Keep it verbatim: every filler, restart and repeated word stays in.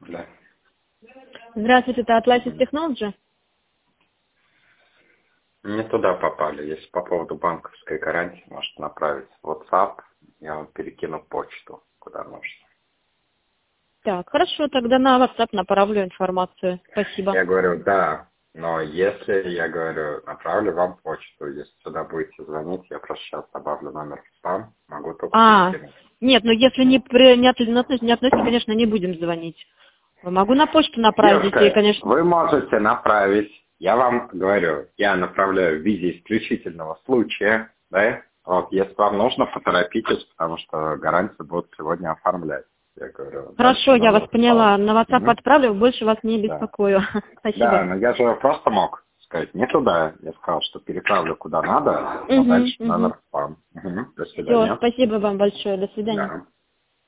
Да. Здравствуйте, это Atlassian Technology? Не туда попали. Если по поводу банковской гарантии, можете направить в WhatsApp, я вам перекину почту, куда нужно. Так, хорошо, тогда на WhatsApp направлю информацию. Спасибо. Я говорю, да, но если, я говорю, направлю вам почту, если сюда будете звонить, я просто сейчас добавлю номер в спам, могу только А, перекинуть. нет, ну если не, при, не, от, не, относится, не относится, конечно, не будем звонить. Могу на почту направить, Девушка, если, конечно... вы можете направить, я вам говорю, я направляю в виде исключительного случая, да, вот, если вам нужно, поторопитесь, потому что гарантию будут сегодня оформлять. Я говорю, Хорошо, я вас поняла, на WhatsApp угу. отправлю, больше вас не Да. беспокою. Спасибо. Да, но я же просто мог сказать не туда, я сказал, что переправлю куда надо, Угу, но дальше угу. номер спам. Угу. До Все, свидания. спасибо вам большое, до свидания. Да.